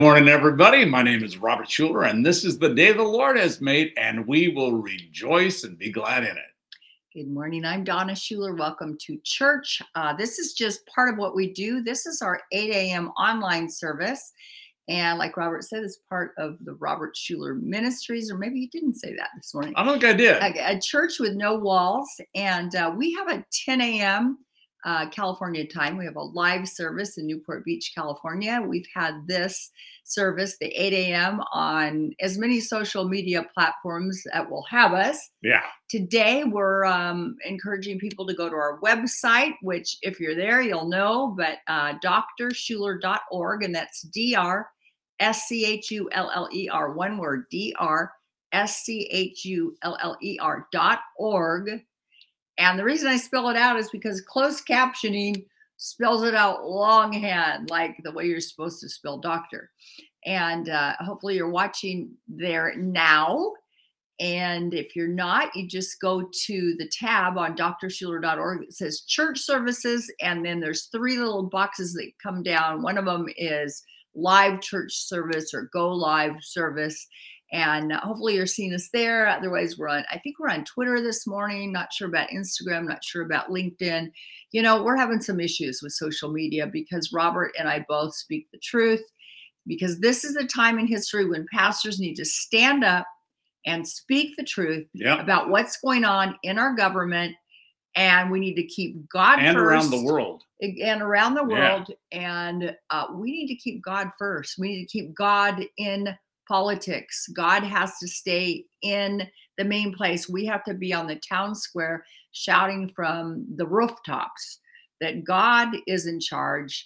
Morning, everybody. My name is Robert Schuler, and this is the day the Lord has made, and we will rejoice and be glad in it. Good morning. I'm Donna Schuler. Welcome to church. This is just part of what we do. This is our 8 a.m. online service. And like Robert said, it's part of the Robert Schuler Ministries, or maybe you didn't say that this morning. I don't think I did. A church with no walls. And we have a 10 a.m. California time. We have a live service in Newport Beach, California. We've had this service, the 8 a.m., on as many social media platforms that will have us. Yeah. Today, we're encouraging people to go to our website, which if you're there, you'll know, but drschuler.org, and that's DRSCHULLER, one word, DRSCHULLER.org. And the reason I spell it out is because closed captioning spells it out longhand, like the way you're supposed to spell doctor. And hopefully you're watching there now. And if you're not, you just go to the tab on drschuler.org that says church services. And then there's three little boxes that come down. One of them is live church service or go live service. And hopefully you're seeing us there. Otherwise, I think we're on Twitter this morning. Not sure about Instagram, not sure about LinkedIn. You know, we're having some issues with social media because Robert and I both speak the truth, because this is a time in history when pastors need to stand up and speak the truth about what's going on in our government. And we need to keep God and first. Around the world. And around the world. And we need to keep God first. We need to keep God in politics. God has to stay in the main place. We have to be on the town square shouting from the rooftops that God is in charge.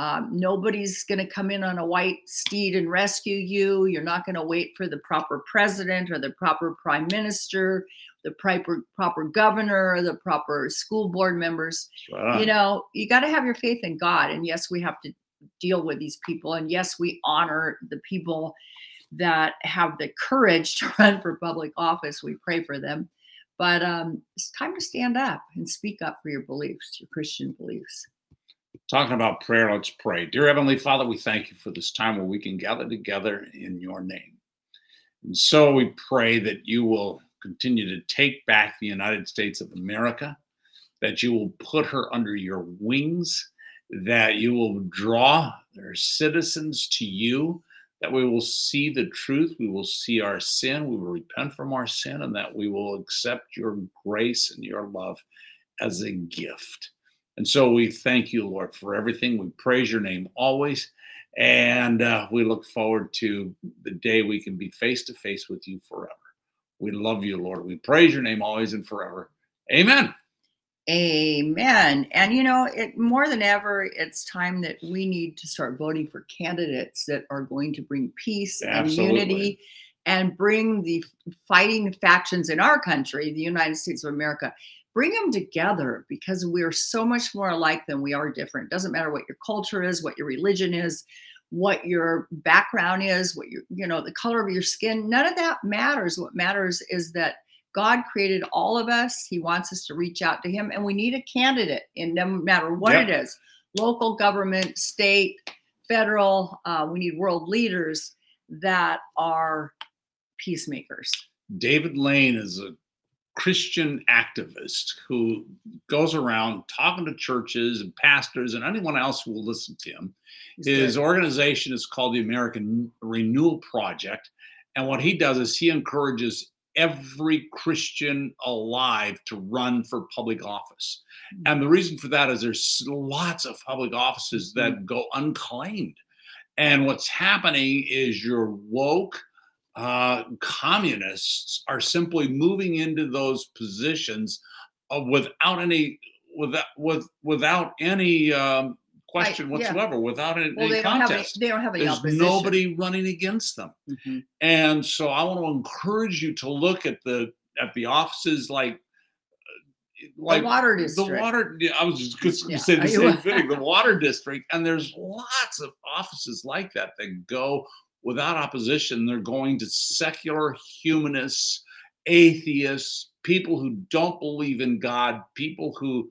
Nobody's going to come in on a white steed and rescue you. You're not going to wait for the proper president or the proper prime minister, the proper governor, or the proper school board members. You know, you got to have your faith in God. And yes, we have to deal with these people. And yes, we honor the people that have the courage to run for public office. We pray for them. But it's time to stand up and speak up for your beliefs, your Christian beliefs. Talking about prayer, let's pray. Dear Heavenly Father, we thank you for this time where we can gather together in your name. And so we pray that you will continue to take back the United States of America, that you will put her under your wings, that you will draw their citizens to you, that we will see the truth, we will see our sin, we will repent from our sin, and that we will accept your grace and your love as a gift. And so we thank you, Lord, for everything. We praise your name always, and we look forward to the day we can be face to face with you forever. We love you, Lord. We praise your name always and forever. Amen. Amen. And you know, more than ever, it's time that we need to start voting for candidates that are going to bring peace and unity and bring the fighting factions in our country, the United States of America, bring them together, because we're so much more alike than we are different. It doesn't matter what your culture is, what your religion is, what your background is, what the color of your skin. None of that matters. What matters is that God created all of us. He wants us to reach out to him, and we need a candidate, and no matter what it is, local government, state, federal, we need world leaders that are peacemakers. David Lane is a Christian activist who goes around talking to churches and pastors and anyone else who will listen to him. His organization is called the American Renewal Project. And what he does is he encourages every Christian alive to run for public office. And the reason for that is there's lots of public offices that go unclaimed. And what's happening is your woke communists are simply moving into those positions without any question whatsoever, without any contest. They don't have any There's opposition. nobody running against them. Mm-hmm. And so I want to encourage you to look at the offices like the water district. I was just going to say the same thing. The water district, and there's lots of offices like that go without opposition. They're going to secular humanists, atheists, people who don't believe in God, people who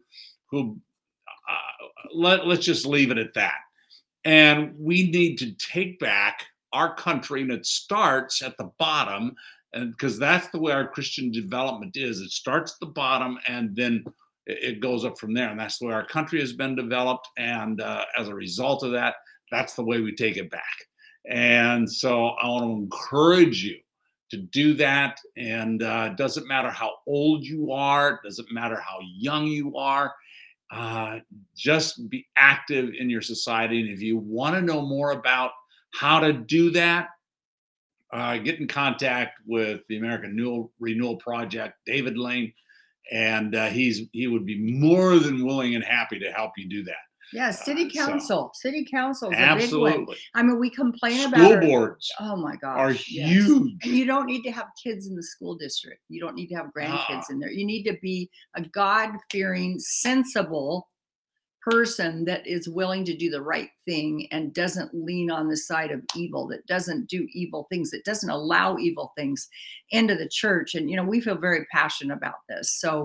let's just leave it at that. And we need to take back our country, and it starts at the bottom, and because that's the way our Christian development is. It starts at the bottom, and then it goes up from there, and that's the way our country has been developed. And as a result of that, that's the way we take it back. And so I want to encourage you to do that. And it doesn't matter how old you are, it doesn't matter how young you are. Just be active in your society. And if you want to know more about how to do that, get in contact with the American Renewal Project, David Lane, and he would be more than willing and happy to help you do that. Yeah, city council. City council is a big Absolutely. one. I mean, we complain about School our- boards Oh my gosh, are yes. huge. And you don't need to have kids in the school district. You don't need to have grandkids in there. You need to be a God-fearing, sensible person that is willing to do the right thing and doesn't lean on the side of evil, that doesn't do evil things, that doesn't allow evil things into the church. And, we feel very passionate about this. So,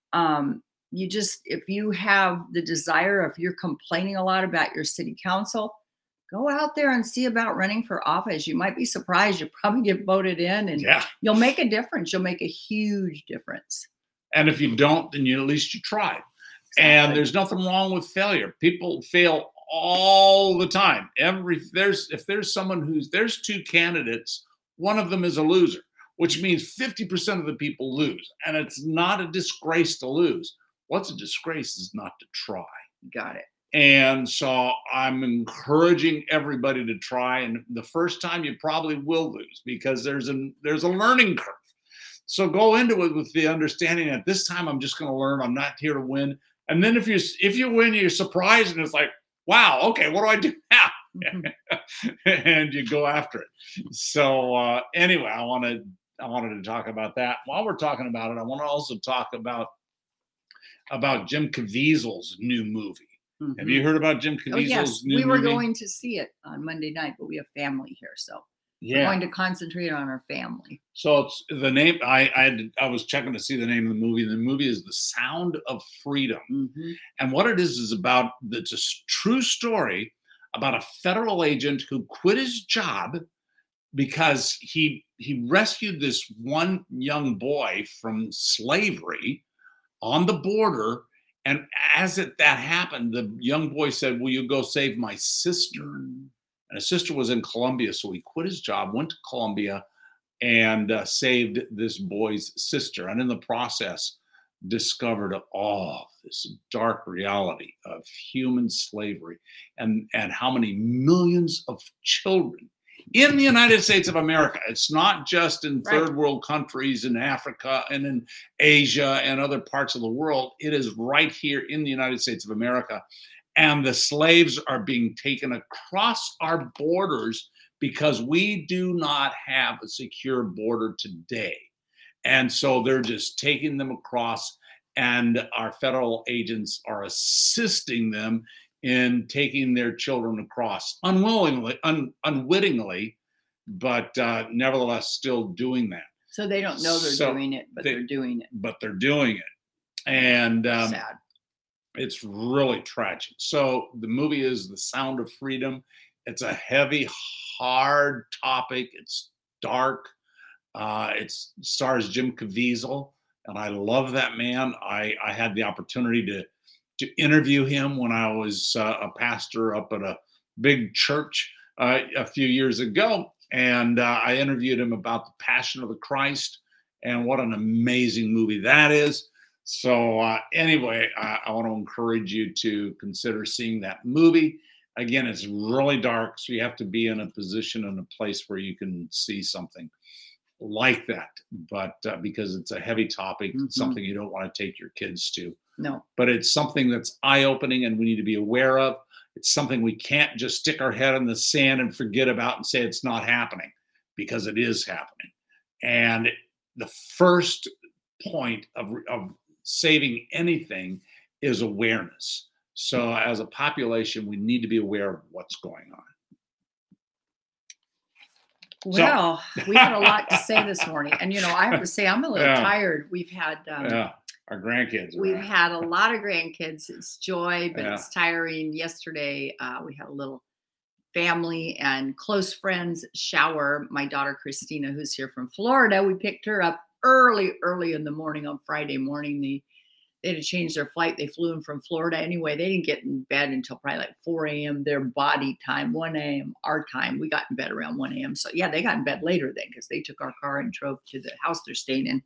if you have the desire, if you're complaining a lot about your city council, go out there and see about running for office. You might be surprised. You'll probably get voted in, and you'll make a difference. You'll make a huge difference. And if you don't, then at least you tried. Exactly. And there's nothing wrong with failure. People fail all the time. If there's two candidates, one of them is a loser, which means 50% of the people lose. And it's not a disgrace to lose. What's a disgrace is not to try. Got it. And so I'm encouraging everybody to try. And the first time you probably will lose because there's a learning curve. So go into it with the understanding that this time I'm just going to learn. I'm not here to win. And then if you win, you're surprised and it's like, wow, okay, what do I do now? And you go after it. So anyway, I wanted to talk about that. While we're talking about it, I want to also talk about Jim Caviezel's new movie. Mm-hmm. Have you heard about Jim Caviezel's new movie? We were going to see it on Monday night, but we have family here, so we're going to concentrate on our family. So it's the name. I was checking to see the name of the movie. The movie is The Sound of Freedom, and what it is about. It's a true story about a federal agent who quit his job because he rescued this one young boy from slavery on the border. And as that happened, the young boy said, "Will you go save my sister?" And his sister was in Colombia, so he quit his job, went to Colombia, and saved this boy's sister. And in the process, discovered this dark reality of human slavery and how many millions of children in the United States of America. It's not just in third world countries in Africa and in Asia and other parts of the world. It is right here in the United States of America. And the slaves are being taken across our borders because we do not have a secure border today. And so they're just taking them across, and our federal agents are assisting them in taking their children across unwittingly, but nevertheless still doing that. So they don't know they're doing it, but they're doing it. But they're doing it. And sad. It's really tragic. So the movie is The Sound of Freedom. It's a heavy, hard topic. It's dark. It stars Jim Caviezel, and I love that man. I had the opportunity to interview him when I was a pastor up at a big church a few years ago, and I interviewed him about The Passion of the Christ, and what an amazing movie that is. So anyway, I want to encourage you to consider seeing that movie. Again, it's really dark, so you have to be in a position and a place where you can see something like that. But because it's a heavy topic, something you don't want to take your kids to. No. But it's something that's eye-opening and we need to be aware of. It's something we can't just stick our head in the sand and forget about and say it's not happening, because it is happening. And the first point of saving anything is awareness. So as a population, we need to be aware of what's going on. Well, we had a lot to say this morning. And, I have to say, I'm a little tired. We've had our grandkids. We've had a lot of grandkids. It's joy, but it's tiring. Yesterday, we had a little family and close friends shower. My daughter Christina, who's here from Florida, we picked her up early in the morning on Friday morning. They had to change their flight. They flew in from Florida. Anyway, they didn't get in bed until probably like 4 a.m. their body time, 1 a.m. our time. We got in bed around 1 a.m. So yeah, they got in bed later then because they took our car and drove to the house they're staying in.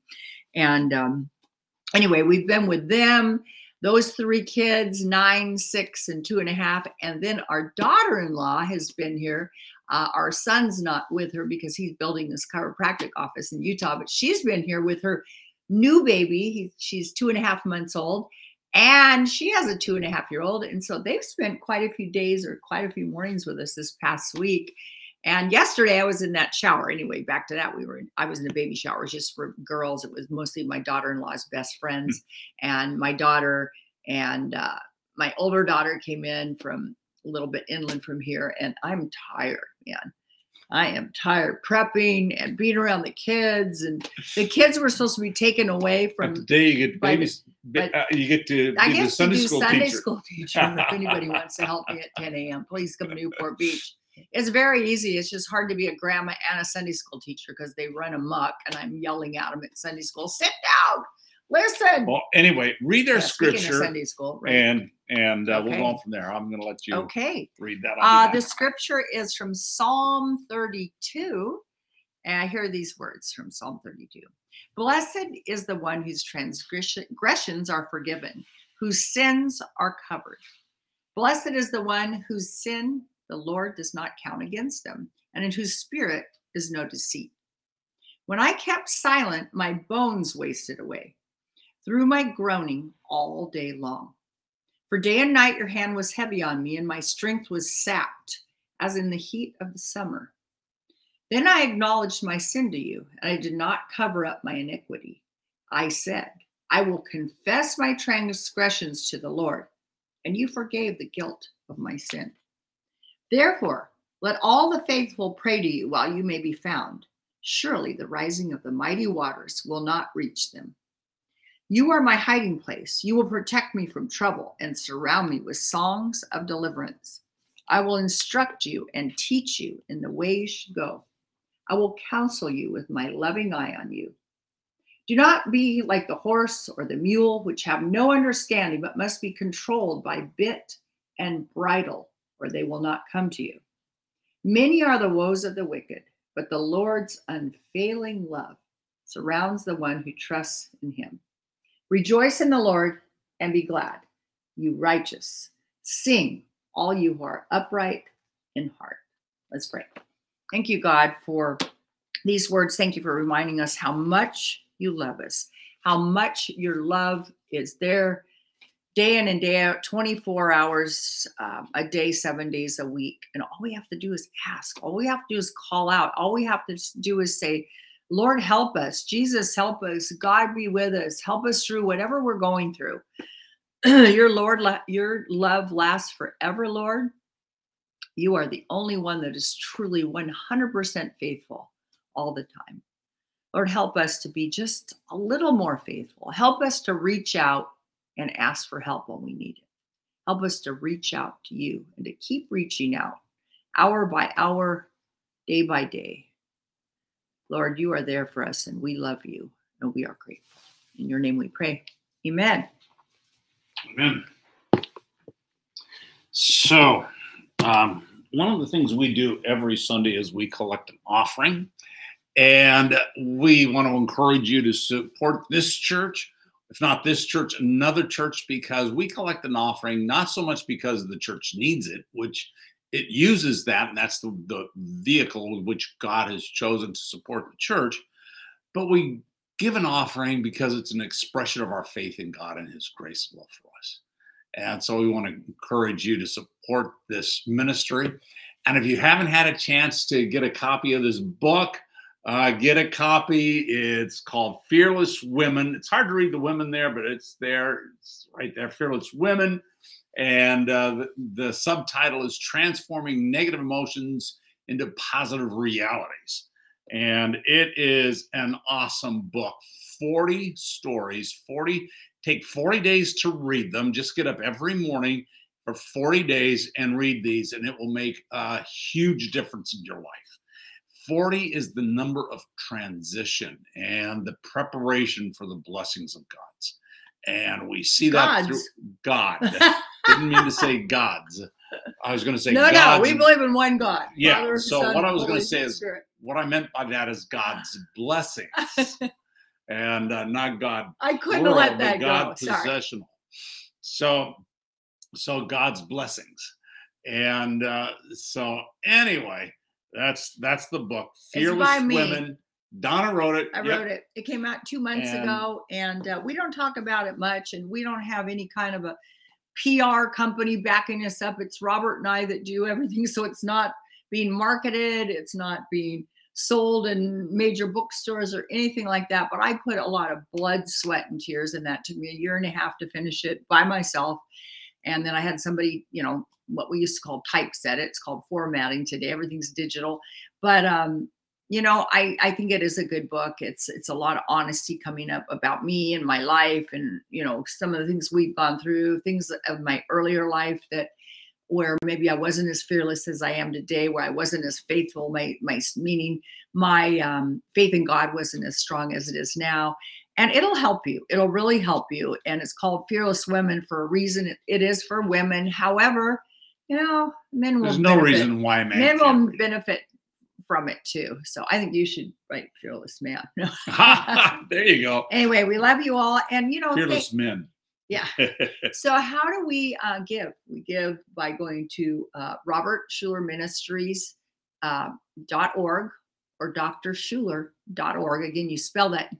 And anyway, we've been with them, those 3 kids, 9, 6, and 2.5. And then our daughter-in-law has been here. Our son's not with her because he's building this chiropractic office in Utah, but she's been here with her new baby. She's 2.5 months old, and she has a 2.5-year-old. And so they've spent quite a few days or quite a few mornings with us this past week. And yesterday I was in that shower. Anyway, back to that. I was in a baby shower just for girls. It was mostly my daughter-in-law's best friends and my daughter, and my older daughter came in from a little bit inland from here. And I'm tired, man. I am tired prepping and being around the kids, and the kids were supposed to be taken away from. Today you get babies. You get to be the Sunday school teacher. If anybody wants to help me at 10 a.m., please come to Newport Beach. It's very easy. It's just hard to be a grandma and a Sunday school teacher because they run amok, and I'm yelling at them at Sunday school. Sit down. Listen. Well, anyway, read their scripture, Sunday school, right? and we'll go on from there. I'm going to let you read that. The scripture is from Psalm 32, and I hear these words from Psalm 32. Blessed is the one whose transgressions are forgiven, whose sins are covered. Blessed is the one whose sin the Lord does not count against them, and in whose spirit is no deceit. When I kept silent, my bones wasted away through my groaning all day long. For day and night your hand was heavy on me, and my strength was sapped, as in the heat of the summer. Then I acknowledged my sin to you, and I did not cover up my iniquity. I said, I will confess my transgressions to the Lord, and you forgave the guilt of my sin. Therefore, let all the faithful pray to you while you may be found. Surely the rising of the mighty waters will not reach them. You are my hiding place. You will protect me from trouble and surround me with songs of deliverance. I will instruct you and teach you in the way you should go. I will counsel you with my loving eye on you. Do not be like the horse or the mule, which have no understanding, but must be controlled by bit and bridle, or they will not come to you. Many are the woes of the wicked, but the Lord's unfailing love surrounds the one who trusts in him. Rejoice in the Lord and be glad, you righteous. Sing, all you who are upright in heart. Let's pray. Thank you, God, for these words. Thank you for reminding us how much you love us, how much your love is there day in and day out, 24 hours a day, 7 days a week. And all we have to do is ask. All we have to do is call out. All we have to do is say, Lord, help us. Jesus, help us. God, be with us. Help us through whatever we're going through. Your love lasts forever, Lord. You are the only one that is truly 100% faithful all the time. Lord, help us to be just a little more faithful. Help us to reach out and ask for help when we need it. Help us to reach out to you and to keep reaching out hour by hour, day by day. Lord, you are there for us, and we love you, and we are grateful. In your name we pray. Amen. Amen. So, one of the things we do every Sunday is we collect an offering, and we want to encourage you to support this church. If not this church, another church, because we collect an offering, not so much because the church needs it, which it uses that, and that's the vehicle with which God has chosen to support the church. But we give an offering because it's an expression of our faith in God and his grace and love for us. And so we want to encourage you to support this ministry. And if you haven't had a chance to get a copy of this book, get a copy. It's called Fearless Women. It's hard to read the women there, but it's there. It's right there, Fearless Women. And the subtitle is Transforming Negative Emotions into Positive Realities. And it is an awesome book. 40 stories, take 40 days to read them. Just get up every morning for 40 days and read these, and it will make a huge difference in your life. 40 is the number of transition and the preparation for the blessings of God's. And we see that through God. Didn't mean to say gods. I was going to say no, God's. No, we believe in one God. Yeah. Father, So Son, what I was going to Holy say is, Spirit. what I meant by that is God's blessings, and not God. I couldn't plural, let that but God go. Sorry. possessional. So God's blessings, and so anyway, that's the book, Fearless Women. Donna wrote it. I wrote it. It came out 2 months ago, and we don't talk about it much, and we don't have any kind of a PR company backing us up. It's Robert and I that do everything, so it's not being marketed. It's not being sold in major bookstores or anything like that. But I put a lot of blood, sweat, and tears in that. It took me 1.5 years to finish it by myself. And then I had somebody, what we used to call typeset it. It's called formatting today. Everything's digital. But I think it is a good book. It's a lot of honesty coming up about me and my life, and some of the things we've gone through, things of my earlier life where maybe I wasn't as fearless as I am today, where I wasn't as faithful. My faith in God wasn't as strong as it is now. And it'll help you. It'll really help you. And it's called Fearless Women for a reason. It is for women. However, men will There's no reason why men will benefit from it too. So I think you should write Fearless Man. There you go. Anyway, we love you all. And Fearless Men. Yeah. So how do we give? We give by going to Robert Schuller Ministries .org or drschuller.org. Again, you spell that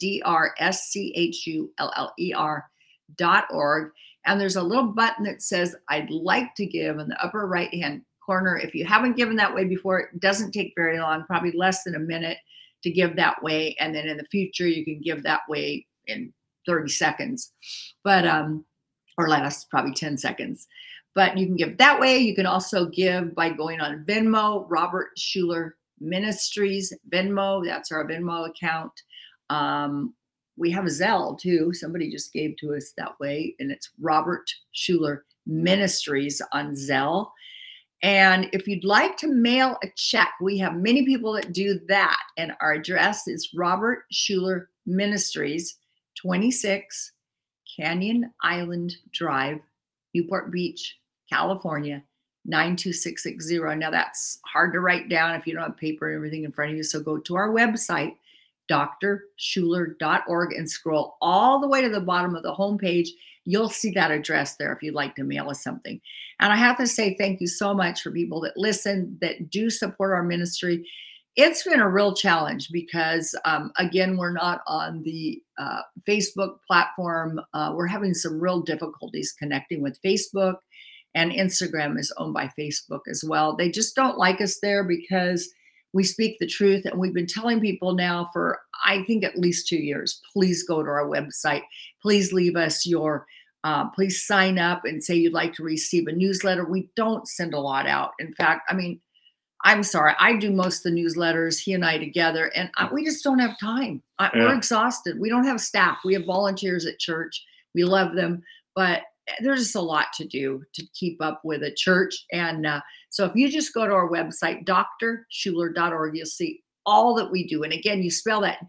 DRSCHULLER.org. And there's a little button that says, I'd like to give in the upper right-hand corner. If you haven't given that way before, it doesn't take very long, probably less than a minute to give that way. And then in the future, you can give that way in 30 seconds, but, or less, probably 10 seconds, but you can give that way. You can also give by going on Venmo, Robert Schuller Ministries, Venmo. That's our Venmo account. We have a Zelle too. Somebody just gave to us that way, and it's Robert Schuller Ministries on Zelle. And if you'd like to mail a check, we have many people that do that. And our address is Robert Schuller Ministries, 26 Canyon Island Drive, Newport Beach, California, 92660. Now that's hard to write down if you don't have paper and everything in front of you. So go to our website, drschuller.org, and scroll all the way to the bottom of the homepage. You'll see that address there if you'd like to mail us something. And I have to say thank you so much for people that listen, that do support our ministry. It's been a real challenge because, again, we're not on the Facebook platform. We're having some real difficulties connecting with Facebook, and Instagram is owned by Facebook as well. They just don't like us there because we speak the truth. And we've been telling people now for, I think, at least 2 years, please go to our website. Please leave us please sign up and say you'd like to receive a newsletter. We don't send a lot out. In fact, I'm sorry, I do most of the newsletters, he and I together, and we just don't have time. We're exhausted. We don't have staff. We have volunteers at church. We love them, but there's just a lot to do to keep up with a church. And so if you just go to our website, drschuller.org, you'll see all that we do. And again, you spell that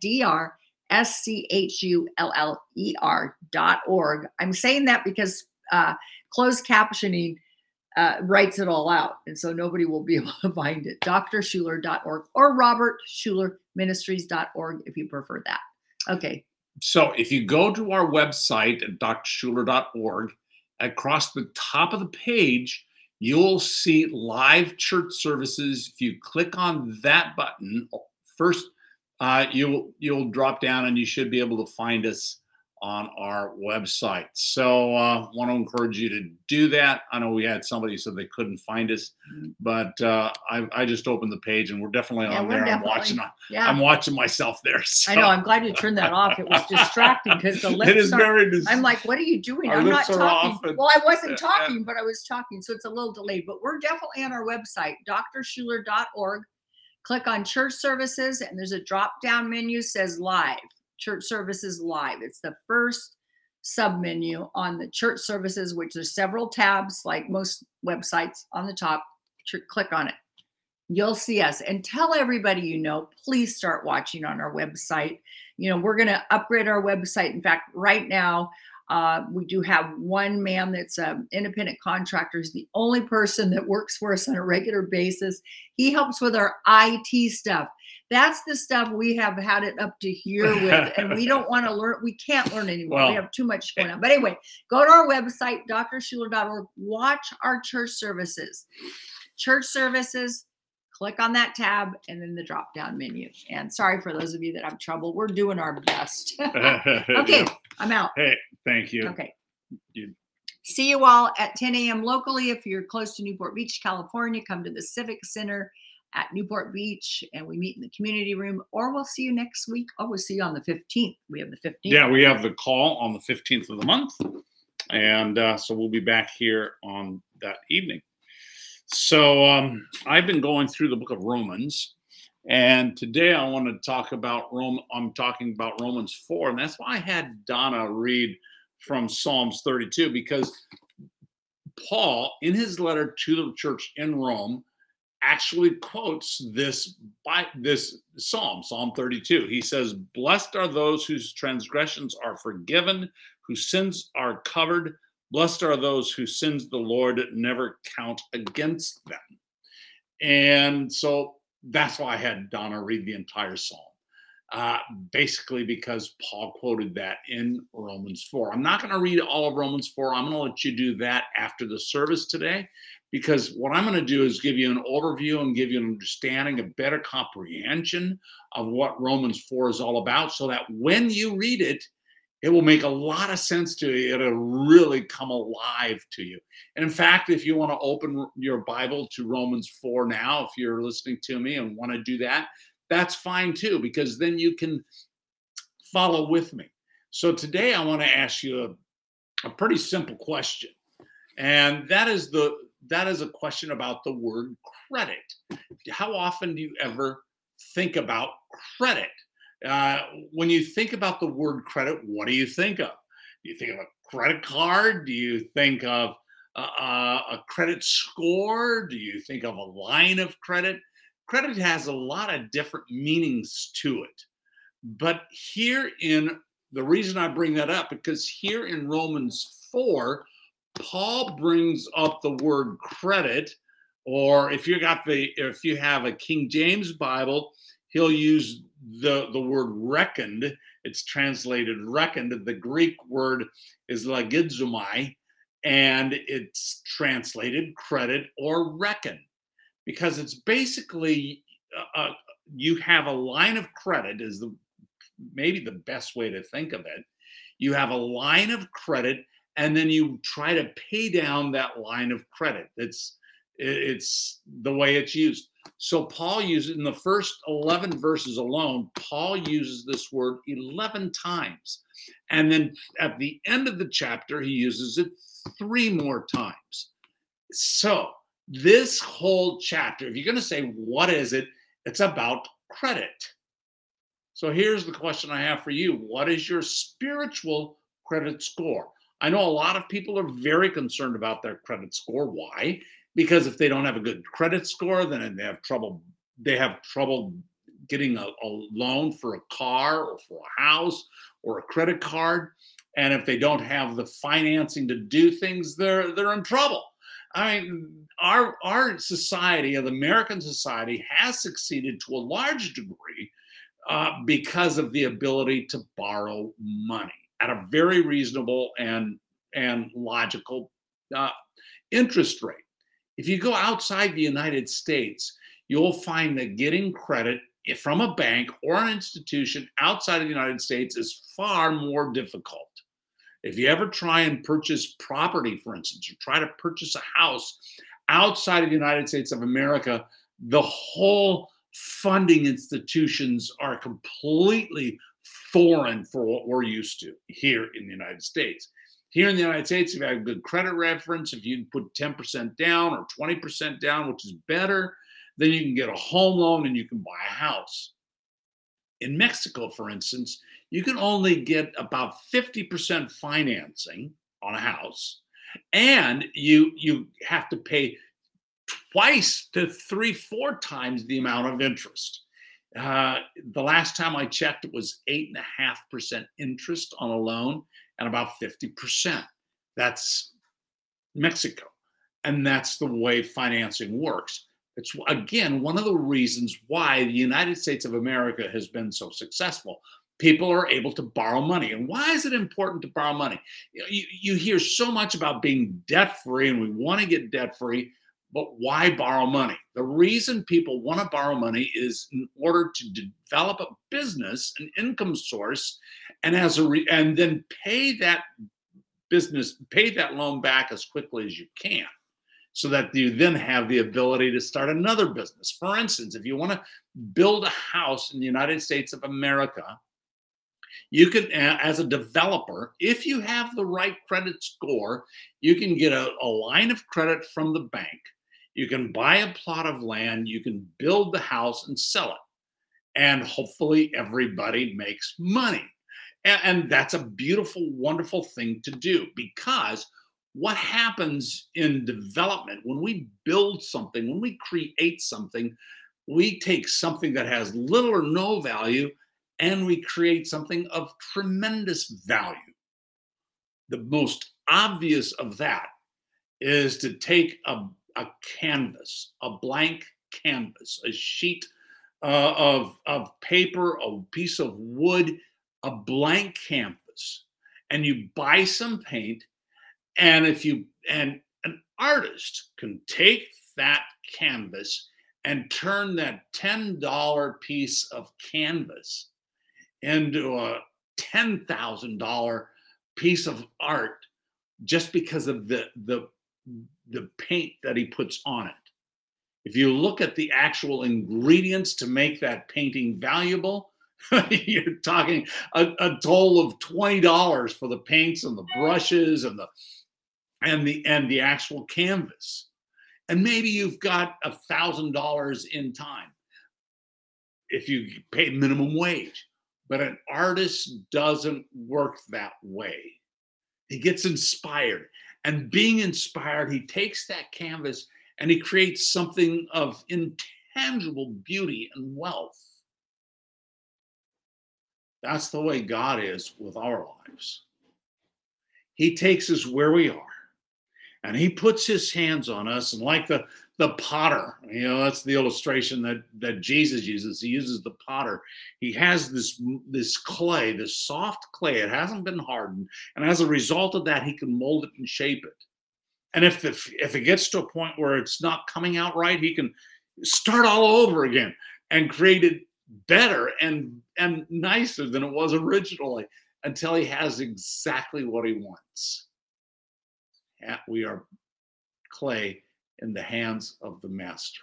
DRSCHULLER.org. I'm saying that because closed captioning writes it all out. And so nobody will be able to find it. drschuller.org or robertschullerministries.org if you prefer that. Okay. So if you go to our website at drschuller.org, across the top of the page, you'll see live church services. If you click on that button, first you'll drop down and you should be able to find us on our website. So I want to encourage you to do that. I know we had somebody said they couldn't find us, but I just opened the page and we're definitely on there. I'm watching myself there. So. I know. I'm glad you turned that off. It was distracting because the lips it is I'm like, what are you doing? I'm not talking. Well, I wasn't talking, but I was talking. So it's a little delayed, but we're definitely on our website, drschuller.org. Click on church services and there's a drop down menu says live. Church services live. It's the first submenu on the church services, which there's several tabs, like most websites on the top. Click on it. You'll see us, and tell everybody you know, please start watching on our website. We're going to upgrade our website. In fact, right now, we do have one man that's an independent contractor. He's the only person that works for us on a regular basis. He helps with our IT stuff. That's the stuff we have had it up to here with, and we don't want to learn. We can't learn anymore. Well, we have too much going on. But anyway, go to our website, drschuler.org. Watch our church services. Church services. Click on that tab and then the drop down menu. And sorry for those of you that have trouble. We're doing our best. Okay, I'm out. Hey, thank you. Okay. See you all at 10 a.m. locally. If you're close to Newport Beach, California, come to the Civic Center at Newport Beach and we meet in the community room, or we'll see you next week. Oh, we'll see you on the 15th. We have the 15th. Yeah, we have the call on the 15th of the month. And so we'll be back here on that evening. So I've been going through the book of Romans, and today I want to talk about I'm talking about Romans 4, and that's why I had Donna read from Psalms 32, because Paul, in his letter to the church in Rome, actually quotes this Psalm 32. He says, "Blessed are those whose transgressions are forgiven, whose sins are covered. Blessed are those whose sins the Lord never count against them." And so that's why I had Donna read the entire psalm, basically because Paul quoted that in Romans 4. I'm not going to read all of Romans 4. I'm going to let you do that after the service today, because what I'm going to do is give you an overview and give you an understanding, a better comprehension of what Romans 4 is all about, so that when you read it, it will make a lot of sense to you. It'll really come alive to you. And in fact, if you want to open your Bible to Romans 4 now, if you're listening to me and want to do that, that's fine too, because then you can follow with me. So today I want to ask you a pretty simple question. And that is a question about the word credit. How often do you ever think about credit? When you think about the word credit, what do you think of? Do you think of a credit card? Do you think of a credit score? Do you think of a line of credit? Credit has a lot of different meanings to it. But the reason I bring that up, because here in Romans 4, Paul brings up the word credit, or if you have a King James Bible, he'll use the word reckoned. It's translated reckoned. The Greek word is logizomai, and it's translated credit or reckon, because it's basically you have a line of credit is maybe the best way to think of it. You have a line of credit, and then you try to pay down that line of credit. It's the way it's used. So Paul uses, in the first 11 verses alone, Paul uses this word 11 times. And then at the end of the chapter, he uses it 3 more times. So this whole chapter, if you're going to say, what is it? It's about credit. So here's the question I have for you. What is your spiritual credit score? I know a lot of people are very concerned about their credit score. Why? Because if they don't have a good credit score, then they have trouble getting a loan for a car or for a house or a credit card. And if they don't have the financing to do things, they're in trouble. I mean, our society, the American society, has succeeded to a large degree because of the ability to borrow money at a very reasonable and logical interest rate. If you go outside the United States, you'll find that getting credit from a bank or an institution outside of the United States is far more difficult. If you ever try and purchase property, for instance, or try to purchase a house outside of the United States of America, the whole funding institutions are completely foreign for what we're used to here in the United States. Here in the United States, if you have a good credit reference, if you put 10% down or 20% down, which is better, then you can get a home loan and you can buy a house. In Mexico, for instance, you can only get about 50% financing on a house, and you have to pay twice to three, four times the amount of interest. Uh, the last time I checked, it was 8.5% interest on a loan and about 50%. That's Mexico. And that's the way financing works. It's again one of the reasons why the United States of America has been so successful. People are able to borrow money. And why is it important to borrow money? You hear so much about being debt free, and we want to get debt free, but why borrow money? The reason people want to borrow money is in order to develop a business, an income source, and and then pay that loan back as quickly as you can, so that you then have the ability to start another business. For instance, if you want to build a house in the United States of America, you can, as a developer, if you have the right credit score, you can get a line of credit from the bank. You can buy a plot of land, you can build the house and sell it. And hopefully everybody makes money. And that's a beautiful, wonderful thing to do, because what happens in development when we build something, when we create something, we take something that has little or no value and we create something of tremendous value. The most obvious of that is to take a canvas, a blank canvas, a sheet of paper, a piece of wood, a blank canvas, and you buy some paint. And if you and an artist can take that canvas and turn that $10 piece of canvas into a $10,000 piece of art just because of the paint that he puts on it. If you look at the actual ingredients to make that painting valuable, you're talking a total of $20 for the paints and the brushes and the actual canvas. And maybe you've got $1,000 in time if you pay minimum wage. But an artist doesn't work that way. He gets inspired. And being inspired, he takes that canvas and he creates something of intangible beauty and wealth. That's the way God is with our lives. He takes us where we are and he puts his hands on us. And like the potter, that's the illustration that Jesus uses. He uses the potter. He has this clay, this soft clay. It hasn't been hardened. And as a result of that, he can mold it and shape it. And if it gets to a point where it's not coming out right, he can start all over again and create it better and nicer than it was originally, until he has exactly what he wants. We are clay in the hands of the master.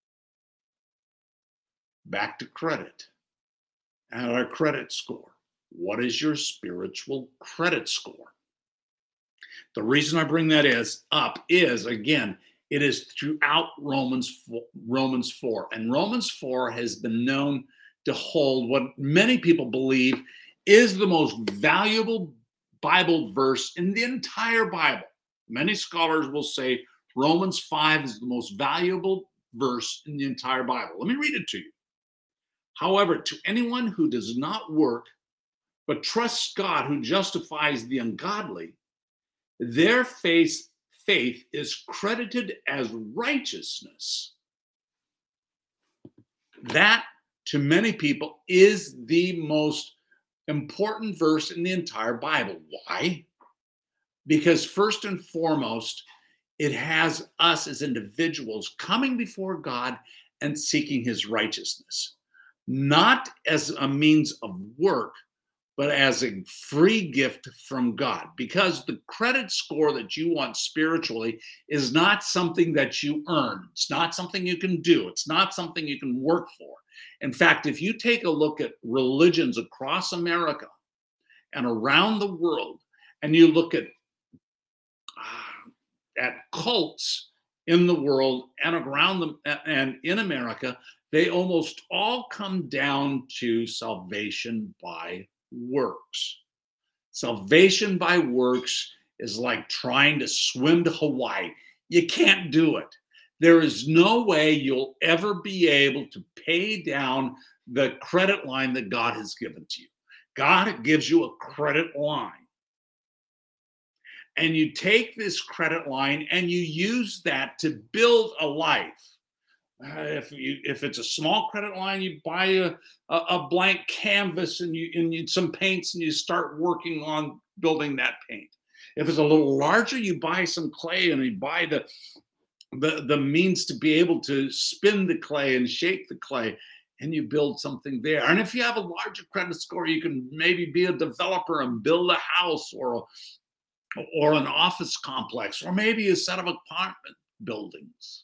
Back to credit and our credit score. What is your spiritual credit score? The reason I bring that up is, again, it is throughout Romans 4. And Romans 4 has been known to hold what many people believe is the most valuable Bible verse in the entire Bible. Many scholars will say Romans 5 is the most valuable verse in the entire Bible. Let me read it to you. However, to anyone who does not work, but trusts God who justifies the ungodly, their faith is credited as righteousness. That, to many people, is the most important verse in the entire Bible. Why? Because first and foremost, it has us as individuals coming before God and seeking his righteousness, not as a means of work, but as a free gift from God. Because the credit score that you want spiritually is not something that you earn. It's not something you can do. It's not something you can work for. In fact, if you take a look at religions across America and around the world, and you look at cults in the world and around them and in America, They almost all come down to salvation by works. Salvation by works is like trying to swim to Hawaii. You can't do it. There is no way you'll ever be able to pay down the credit line that God has given to you. God gives you a credit line. And you take this credit line and you use that to build a life. If it's a small credit line, you buy a blank canvas and you some paints and you start working on building that paint. If it's a little larger, you buy some clay and you buy the means to be able to spin the clay and shake the clay, and you build something there. And if you have a larger credit score, you can maybe be a developer and build a house or an office complex, or maybe a set of apartment buildings.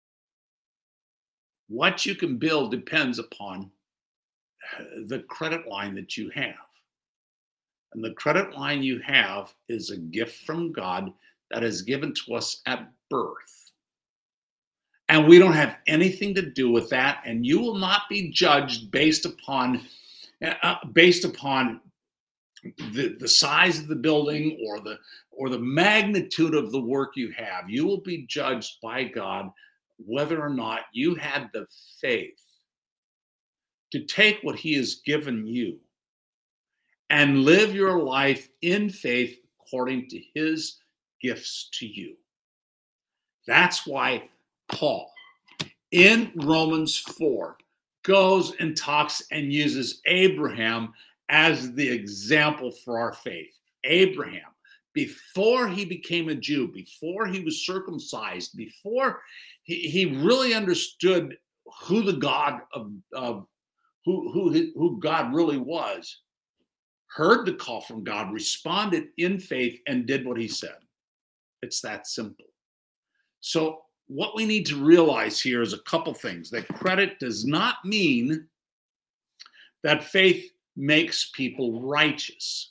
What you can build depends upon the credit line that you have. And the credit line you have is a gift from God that is given to us at birth. And we don't have anything to do with that. And you will not be judged based upon the size of the building or the magnitude of the work you have. You will be judged by God whether or not you had the faith to take what he has given you and live your life in faith according to his gifts to you. That's why Paul in Romans 4 goes and talks and uses Abraham as the example for our faith. Abraham, before he became a Jew, before he was circumcised, before he really understood who the God of who God really was, heard the call from God, responded in faith, and did what he said. It's that simple. So what we need to realize here is a couple things. That credit does not mean that faith makes people righteous.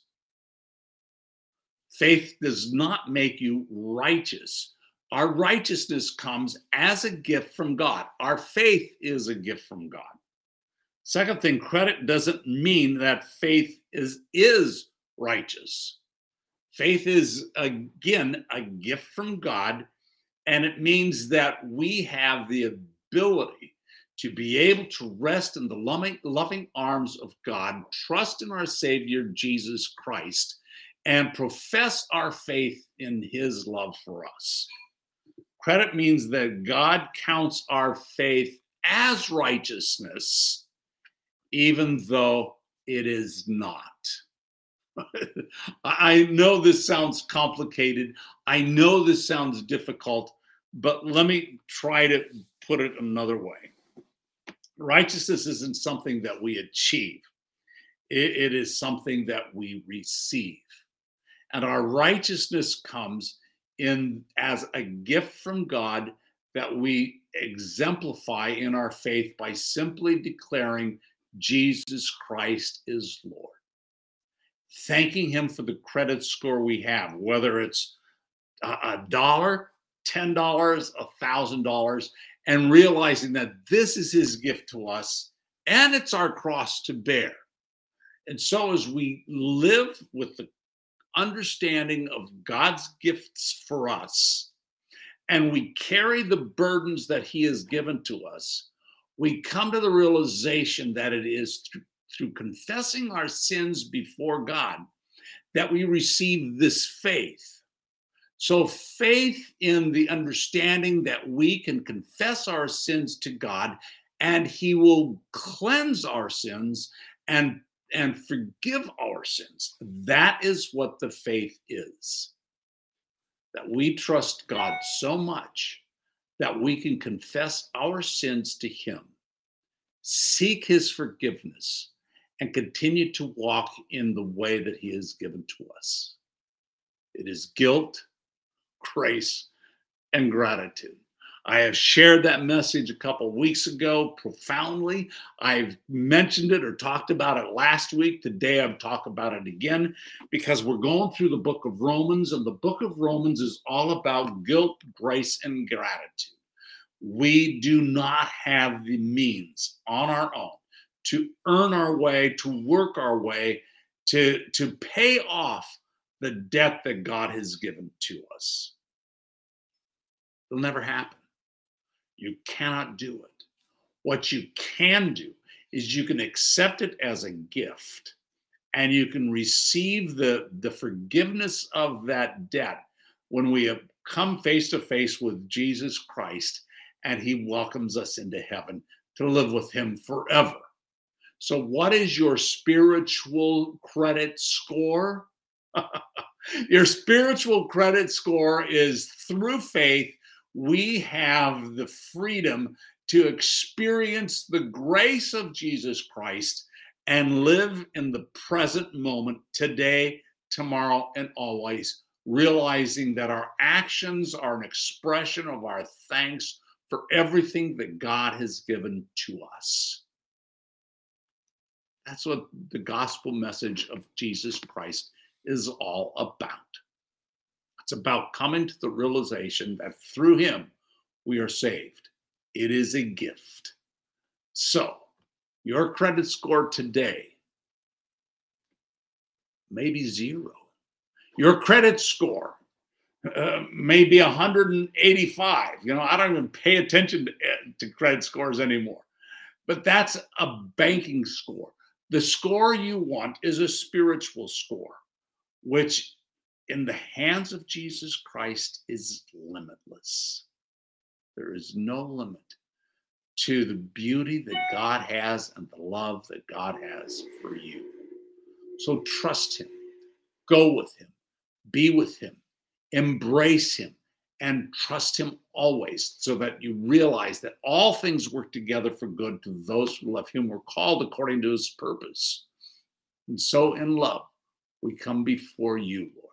Faith does not make you righteous. Our righteousness comes as a gift from God. Our faith is a gift from God. Second thing, credit doesn't mean that faith is righteous. Faith is, again, a gift from God, and it means that we have the ability to be able to rest in the loving arms of God, trust in our Savior, Jesus Christ, and profess our faith in his love for us. Credit means that God counts our faith as righteousness, even though it is not. I know this sounds complicated. I know this sounds difficult, but let me try to put it another way. Righteousness isn't something that we achieve. It is something that we receive. And our righteousness comes in as a gift from God that we exemplify in our faith by simply declaring Jesus Christ is Lord. Thanking him for the credit score we have, whether it's $1, $10, $1,000, and realizing that this is his gift to us and it's our cross to bear. And so as we live with the understanding of God's gifts for us, and we carry the burdens that he has given to us, we come to the realization that it is through confessing our sins before God that we receive this faith. So faith in the understanding that we can confess our sins to God and he will cleanse our sins and forgive our sins. That is what the faith is. That we trust God so much that we can confess our sins to him, seek his forgiveness, and continue to walk in the way that he has given to us. It is guilt, grace, and gratitude. I have shared that message a couple of weeks ago profoundly. I've mentioned it or talked about it last week. Today I've talked about it again because we're going through the book of Romans, and the book of Romans is all about guilt, grace, and gratitude. We do not have the means on our own to earn our way, to work our way, to pay off the debt that God has given to us. It'll never happen. You cannot do it. What you can do is you can accept it as a gift, and you can receive the forgiveness of that debt when we have come face to face with Jesus Christ and he welcomes us into heaven to live with him forever. So what is your spiritual credit score? Your spiritual credit score is through faith. We have the freedom to experience the grace of Jesus Christ and live in the present moment, today, tomorrow, and always, realizing that our actions are an expression of our thanks for everything that God has given to us. That's what the gospel message of Jesus Christ is all about. It's about coming to the realization that through him we are saved. It is a gift. So, your credit score today may be 0. Your credit score may be 185. I don't even pay attention to credit scores anymore. But that's a banking score. The score you want is a spiritual score, which in the hands of Jesus Christ is limitless. There is no limit to the beauty that God has and the love that God has for you. So trust him, go with him, be with him, embrace him, and trust him always, so that you realize that all things work together for good to those who love him, were called according to his purpose. And so in love, we come before you, Lord.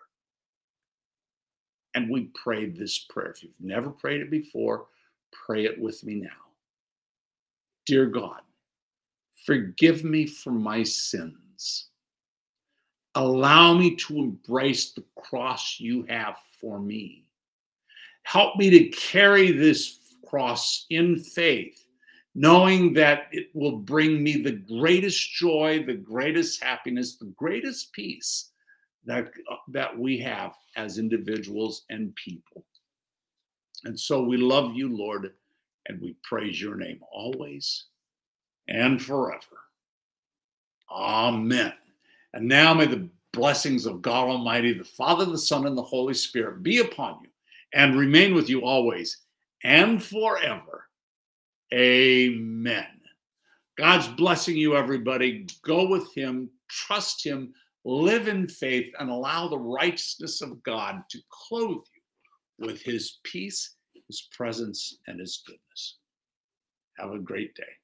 And we prayed this prayer. If you've never prayed it before, pray it with me now. Dear God, forgive me for my sins. Allow me to embrace the cross you have for me. Help me to carry this cross in faith, knowing that it will bring me the greatest joy, the greatest happiness, the greatest peace that we have as individuals and people. And so we love you, Lord, and we praise your name always and forever. Amen. And now may the blessings of God Almighty, the Father, the Son, and the Holy Spirit be upon you and remain with you always and forever. Amen. God's blessing you, everybody. Go with him, trust him, live in faith, and allow the righteousness of God to clothe you with his peace, his presence, and his goodness. Have a great day.